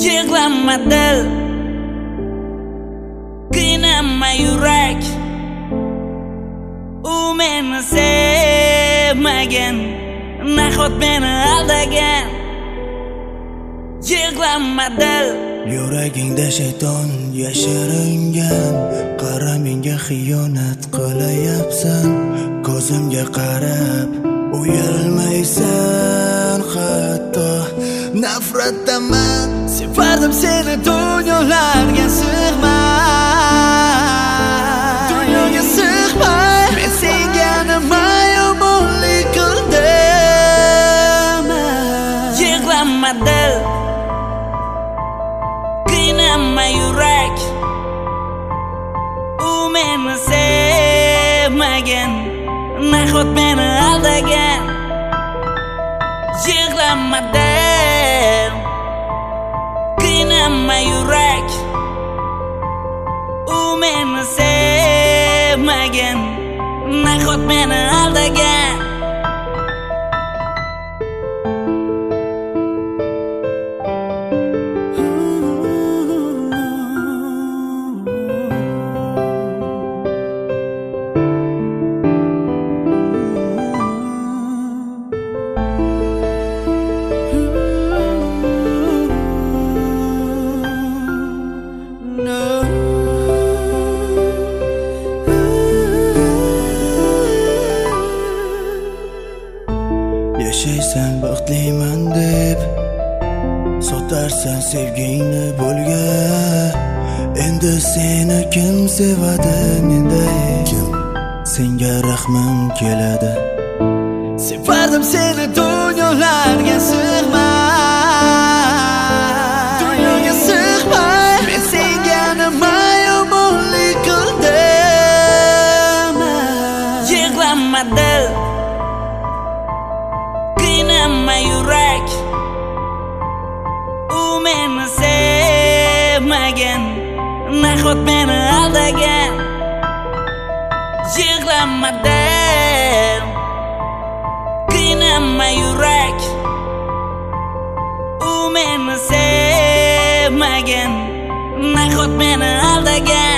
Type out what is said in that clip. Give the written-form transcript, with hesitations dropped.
Yig'lanma dil, qiynama yurak. U meni sevmagan, nahot meni aldagan. Yig'lanma dil, yuragingda shayton yashiringan. Qara menga xiyonat qilayapsan, ko'zimga qarab uyalmaysan. Hatto nafratdaman, sevardim seni dunyolarga sig'may. Dunyoga sig'may, men senga nima yomonlik qildim? yig'lanma dil, qiynama yurak. U meni sevmagan, nahot meni aldagan. Yig'lanma dil, qiynama yurak. U meni sevmagan, nahot meni aldagan. Yashaysan baxtliman deb, sotarsan sevgingni bo'lga. Endi seni kim sevadi menday? Kim senga rahmim keladi? Sevardim seni dunyolarga sig'may. Dunyoga sig'may, men senga nima yomonlik qildim? Yig'lanma dil, qiynama yurak. U meni sevmagan, nahot meni aldagan. Yig'lanma dil, qiynama yurak. U meni sevmagan, nahot meni aldagan.